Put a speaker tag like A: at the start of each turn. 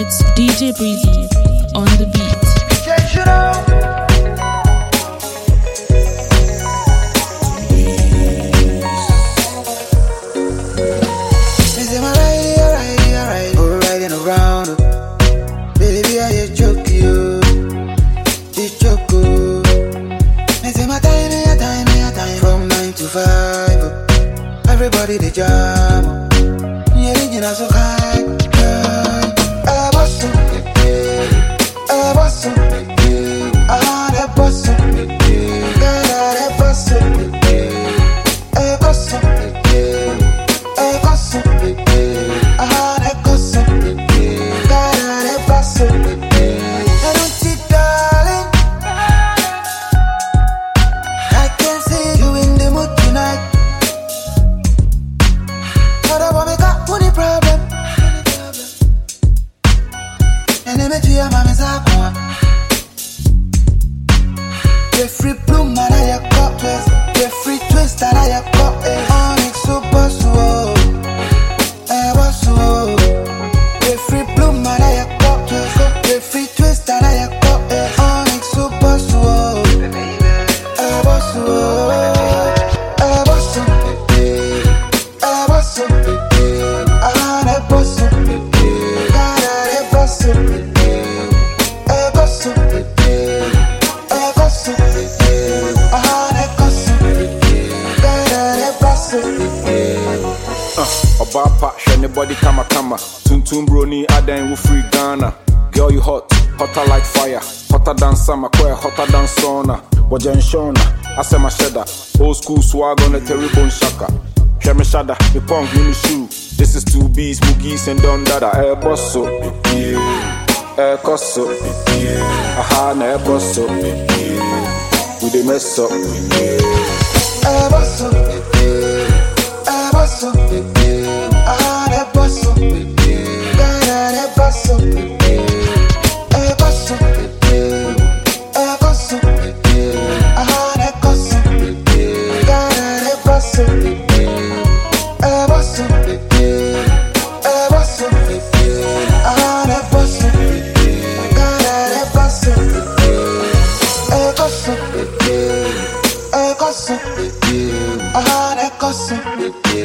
A: It's DJ Breezy on the beat.
B: Everybody the jam, yeah, you know so high. Boss, boss, ah, boss, Jeffrey Bloom, man, I got twist. Jeffrey Twist, and I got Onyx Super Slow. What's so? Jeffrey Bloom, man, I got twist. Jeffrey Twist, and I got Onyx Super Slow. What's so? What's so? What's so? Ah, what's so? God, what's so?
C: Obapa, anybody kama Tuntum brony, Aden will free Ghana. Girl, you hot, hotter like fire. Hotter than summer, quite hotter than sauna. Wajan Shona, I say my cheddar. Old school swag on a terrible shaka. Share me shada, me punk, me shoe. This is 2Bs, Moogies, and Don Dada. Air bosso, air cosso. Aha, air bosso. We dey mess up.
B: Air bosso, air bosso. Ah, bosso, God, bosso. Air bosso, air bosso. Ah, bosso, God, bosso. Air bosso, air bosso. Ah, bosso, God, bosso. Air bosso, air bosso. Ah, bosso.